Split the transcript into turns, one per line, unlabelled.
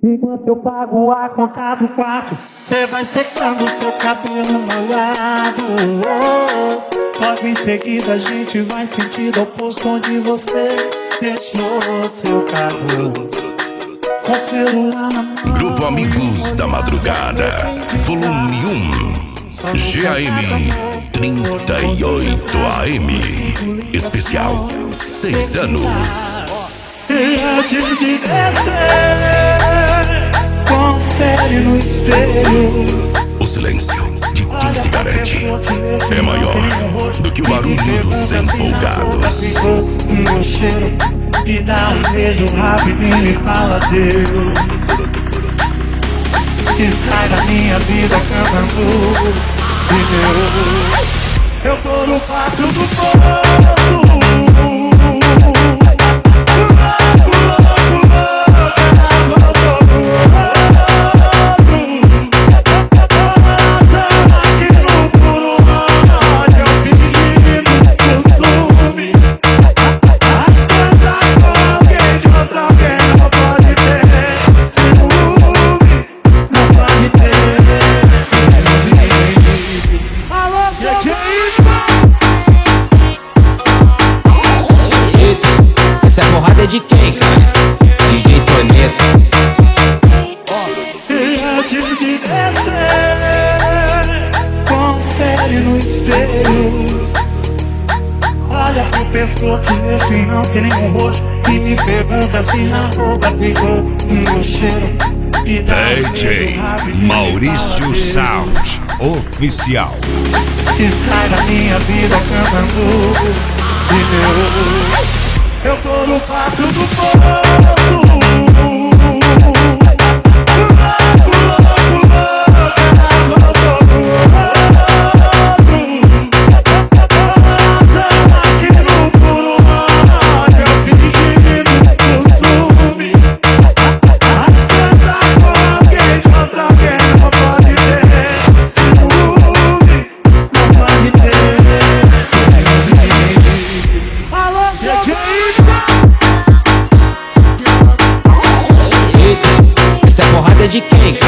Enquanto eu pago a conta do quarto, cê vai secando seu cabelo molhado. Logo em seguida a gente vai sentido oposto onde você deixou seu carro com o celular na mão.
Grupo Amigos da Madrugada, volume 1, GAM 38 AM, especial 6 anos.
E antes de descer, confere no espelho.
O silêncio de quem se garante é maior do que o barulho dos empolgados.
Um cheiro e dá um beijo rapidinho e fala Deus. Que sai da minha vida cantando de Deus. Eu tô no pátio do poço.
Essa é porrada de quem, cara? DJ Toneto.
E antes de descer, confere no espelho. Olha pro pescoço e vê se não tem nenhum roxo. E me pergunta se na roupa ficou um cheiro.
DJ Maurício Sound Oficial.
Que sai da minha vida cantando de Deus. Eu tô no pátio do poço.
Essa é porrada de quem?